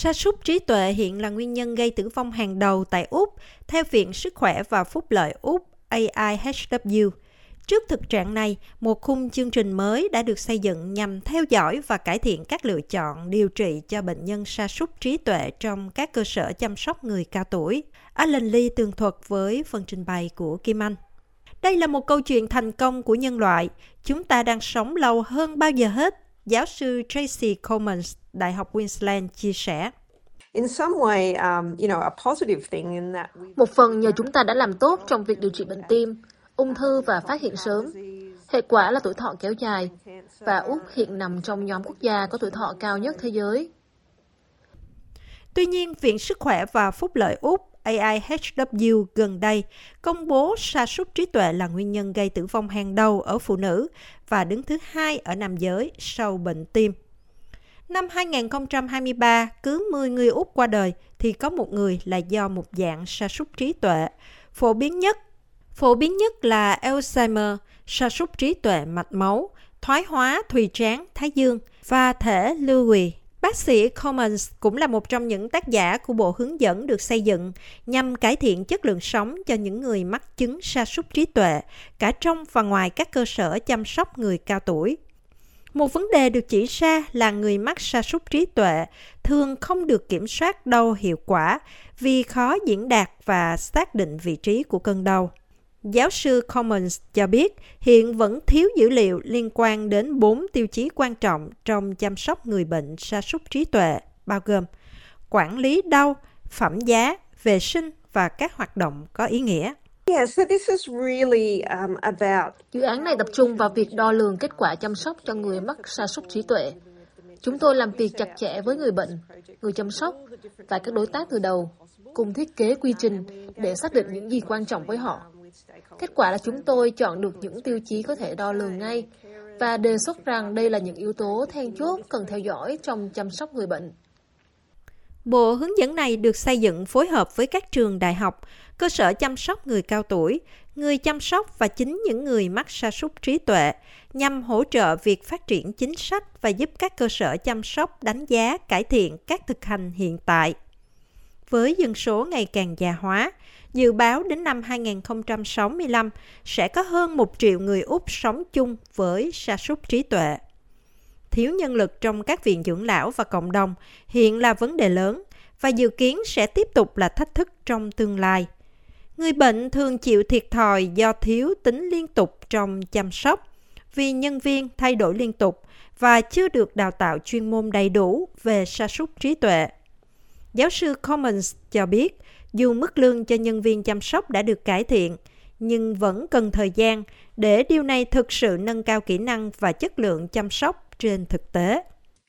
Sa sút trí tuệ hiện là nguyên nhân gây tử vong hàng đầu tại Úc, theo Viện Sức khỏe và Phúc lợi Úc AIHW. Trước thực trạng này, một khung chương trình mới đã được xây dựng nhằm theo dõi và cải thiện các lựa chọn điều trị cho bệnh nhân sa sút trí tuệ trong các cơ sở chăm sóc người cao tuổi. Alan Lee tường thuật với phần trình bày của Kim Anh. Đây là một câu chuyện thành công của nhân loại. Chúng ta đang sống lâu hơn bao giờ hết, giáo sư Tracy Commons, Đại học Queensland chia sẻ. Một phần nhờ chúng ta đã làm tốt trong việc điều trị bệnh tim, ung thư và phát hiện sớm. Hệ quả là tuổi thọ kéo dài, và Úc hiện nằm trong nhóm quốc gia có tuổi thọ cao nhất thế giới. Tuy nhiên, Viện Sức khỏe và Phúc lợi Úc AIHW gần đây công bố sa sút trí tuệ là nguyên nhân gây tử vong hàng đầu ở phụ nữ và đứng thứ hai ở nam giới sau bệnh tim. Năm 2023, cứ 10 người Úc qua đời thì có một người là do một dạng sa sút trí tuệ. Phổ biến nhất là Alzheimer, sa sút trí tuệ mạch máu, thoái hóa thùy trán, thái dương và thể lưu huỳnh. Bác sĩ Commons cũng là một trong những tác giả của bộ hướng dẫn được xây dựng nhằm cải thiện chất lượng sống cho những người mắc chứng sa sút trí tuệ, cả trong và ngoài các cơ sở chăm sóc người cao tuổi. Một vấn đề được chỉ ra là người mắc sa sút trí tuệ thường không được kiểm soát đau hiệu quả vì khó diễn đạt và xác định vị trí của cơn đau. Giáo sư Commons cho biết hiện vẫn thiếu dữ liệu liên quan đến 4 tiêu chí quan trọng trong chăm sóc người bệnh sa sút trí tuệ, bao gồm quản lý đau, phẩm giá, vệ sinh và các hoạt động có ý nghĩa. Dự án này tập trung vào việc đo lường kết quả chăm sóc cho người mắc sa sút trí tuệ. Chúng tôi làm việc chặt chẽ với người bệnh, người chăm sóc và các đối tác từ đầu, cùng thiết kế quy trình để xác định những gì quan trọng với họ. Kết quả là chúng tôi chọn được những tiêu chí có thể đo lường ngay và đề xuất rằng đây là những yếu tố then chốt cần theo dõi trong chăm sóc người bệnh. Bộ hướng dẫn này được xây dựng phối hợp với các trường đại học, cơ sở chăm sóc người cao tuổi, người chăm sóc và chính những người mắc sa sút trí tuệ, nhằm hỗ trợ việc phát triển chính sách và giúp các cơ sở chăm sóc đánh giá cải thiện các thực hành hiện tại. Với dân số ngày càng già hóa, dự báo đến năm 2065 sẽ có hơn 1 triệu người Úc sống chung với sa sút trí tuệ. Thiếu nhân lực trong các viện dưỡng lão và cộng đồng hiện là vấn đề lớn và dự kiến sẽ tiếp tục là thách thức trong tương lai. Người bệnh thường chịu thiệt thòi do thiếu tính liên tục trong chăm sóc, vì nhân viên thay đổi liên tục và chưa được đào tạo chuyên môn đầy đủ về sa sút trí tuệ. Giáo sư Commons cho biết, dù mức lương cho nhân viên chăm sóc đã được cải thiện, nhưng vẫn cần thời gian để điều này thực sự nâng cao kỹ năng và chất lượng chăm sóc trên thực tế.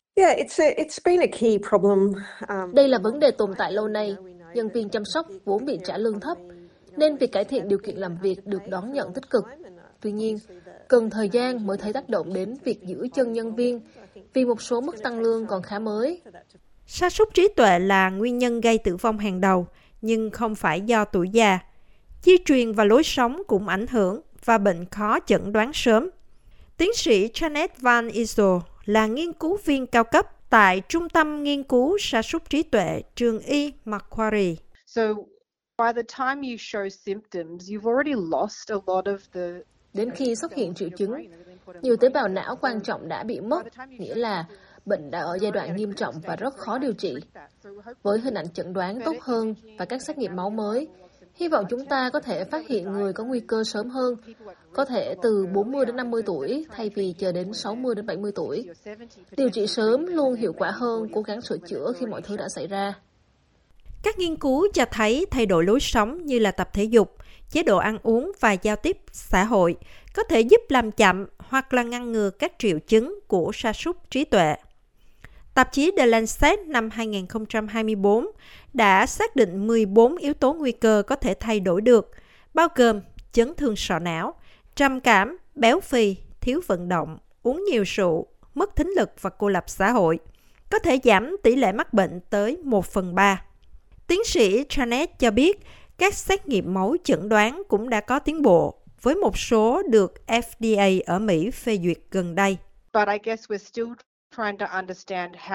Đây là vấn đề tồn tại lâu nay. Nhân viên chăm sóc vốn bị trả lương thấp, nên việc cải thiện điều kiện làm việc được đón nhận tích cực. Tuy nhiên, cần thời gian mới thấy tác động đến việc giữ chân nhân viên, vì một số mức tăng lương còn khá mới. Sa sút trí tuệ là nguyên nhân gây tử vong hàng đầu, nhưng không phải do tuổi già. Di truyền và lối sống cũng ảnh hưởng và bệnh khó chẩn đoán sớm. Tiến sĩ Janet Van Issel là nghiên cứu viên cao cấp tại Trung tâm Nghiên cứu sa sút trí tuệ trường y Macquarie. Đến khi xuất hiện triệu chứng, nhiều tế bào não quan trọng đã bị mất, nghĩa là bệnh đã ở giai đoạn nghiêm trọng và rất khó điều trị. Với hình ảnh chẩn đoán tốt hơn và các xét nghiệm máu mới, hy vọng chúng ta có thể phát hiện người có nguy cơ sớm hơn, có thể từ 40 đến 50 tuổi thay vì chờ đến 60 đến 70 tuổi. Điều trị sớm luôn hiệu quả hơn cố gắng sửa chữa khi mọi thứ đã xảy ra. Các nghiên cứu cho thấy thay đổi lối sống như là tập thể dục, chế độ ăn uống và giao tiếp xã hội có thể giúp làm chậm hoặc là ngăn ngừa các triệu chứng của sa sút trí tuệ. Tạp chí The Lancet năm 2024 đã xác định 14 yếu tố nguy cơ có thể thay đổi được, bao gồm chấn thương sọ não, trầm cảm, béo phì, thiếu vận động, uống nhiều rượu, mất thính lực và cô lập xã hội, có thể giảm tỷ lệ mắc bệnh tới 1/3. Tiến sĩ Janet cho biết các xét nghiệm máu chẩn đoán cũng đã có tiến bộ, với một số được FDA ở Mỹ phê duyệt gần đây.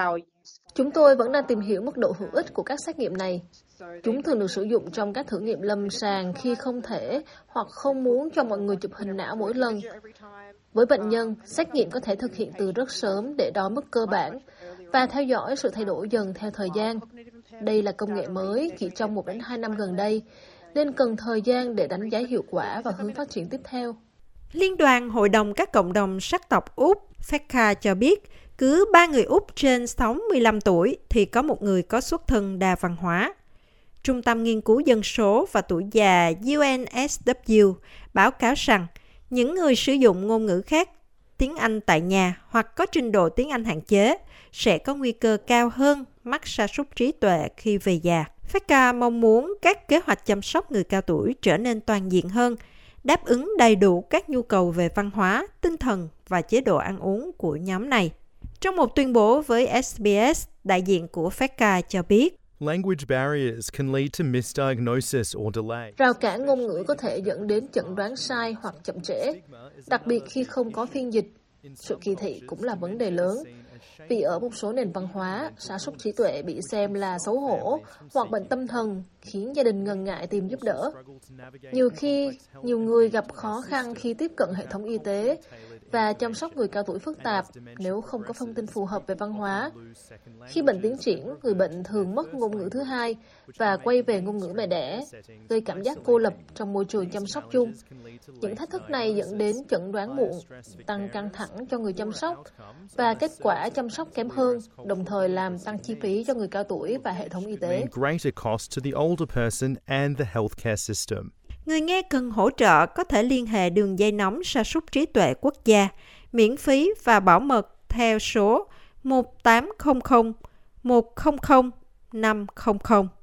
Chúng tôi vẫn đang tìm hiểu mức độ hữu ích của các xét nghiệm này. Chúng thường được sử dụng trong các thử nghiệm lâm sàng khi không thể hoặc không muốn cho mọi người chụp hình não mỗi lần. Với bệnh nhân, xét nghiệm có thể thực hiện từ rất sớm để đo mức cơ bản và theo dõi sự thay đổi dần theo thời gian. Đây là công nghệ mới chỉ trong 1 đến 2 năm gần đây, nên cần thời gian để đánh giá hiệu quả và hướng phát triển tiếp theo. Liên đoàn Hội đồng các cộng đồng sắc tộc Úc FECA cho biết, cứ 3 người Úc trên 65 tuổi thì có một người có xuất thân đa văn hóa. Trung tâm Nghiên cứu Dân số và Tuổi già UNSW báo cáo rằng những người sử dụng ngôn ngữ khác tiếng Anh tại nhà hoặc có trình độ tiếng Anh hạn chế sẽ có nguy cơ cao hơn mắc sa sút trí tuệ khi về già. FECA mong muốn các kế hoạch chăm sóc người cao tuổi trở nên toàn diện hơn, đáp ứng đầy đủ các nhu cầu về văn hóa, tinh thần và chế độ ăn uống của nhóm này. Trong một tuyên bố với SBS, đại diện của FECA cho biết, Language barriers can lead to misdiagnosis or delay. Rào cản ngôn ngữ có thể dẫn đến chẩn đoán sai hoặc chậm trễ, đặc biệt khi không có phiên dịch. Sự kỳ thị cũng là vấn đề lớn, vì ở một số nền văn hóa, sa sút trí tuệ bị xem là xấu hổ hoặc bệnh tâm thần, khiến gia đình ngần ngại tìm giúp đỡ. Nhiều khi, nhiều người gặp khó khăn khi tiếp cận hệ thống y tế và chăm sóc người cao tuổi phức tạp nếu không có thông tin phù hợp về văn hóa. Khi bệnh tiến triển, người bệnh thường mất ngôn ngữ thứ hai và quay về ngôn ngữ mẹ đẻ, gây cảm giác cô lập trong môi trường chăm sóc chung. Những thách thức này dẫn đến chẩn đoán muộn, tăng căng thẳng cho người chăm sóc và kết quả chăm sóc kém hơn, đồng thời làm tăng chi phí cho người cao tuổi và hệ thống y tế. Người nghe cần hỗ trợ có thể liên hệ đường dây nóng sa sút trí tuệ quốc gia, miễn phí và bảo mật theo số 1800 100 500.